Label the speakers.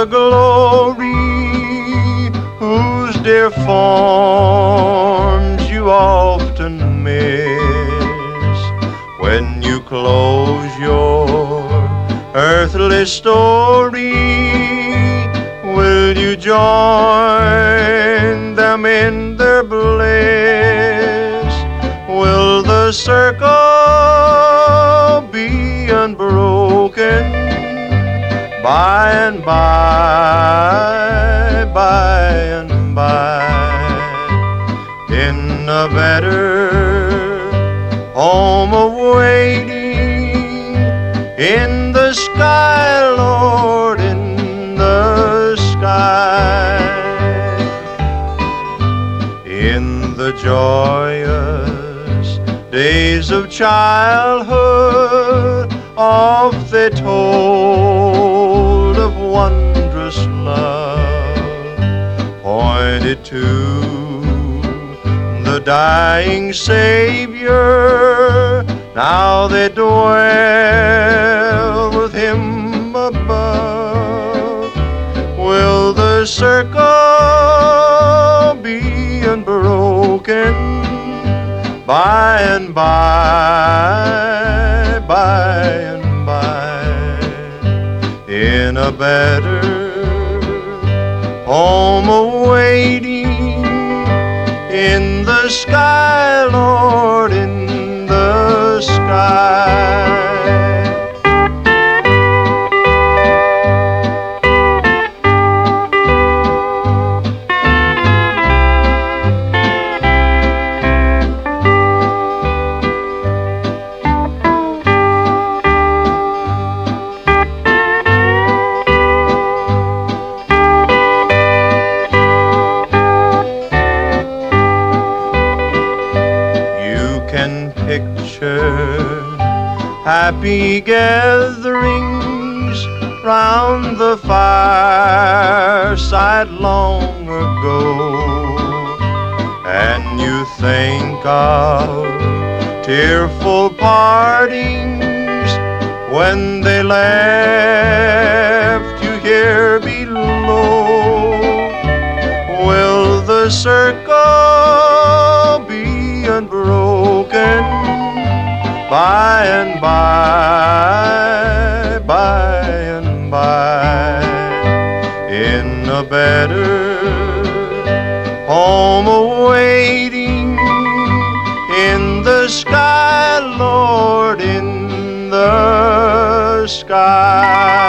Speaker 1: the glory, whose dear forms you often miss when you close your earthly story. Will you join them in their bliss? Will the circle be unbroken by and by, in a better home awaiting in the sky, Lord, in the sky, in the joyous days of childhood. Oft they told of wondrous love, pointed to the dying Savior. Now they dwell with Him above. Will the circle be unbroken by and by, in a better home awaiting in the sky, Lord, in the sky. Picture happy gatherings round the fireside long ago, and you think of tearful partings when they left you here below. Will the circle be unbroken by and by, in a better home awaiting in the sky, Lord, in the sky.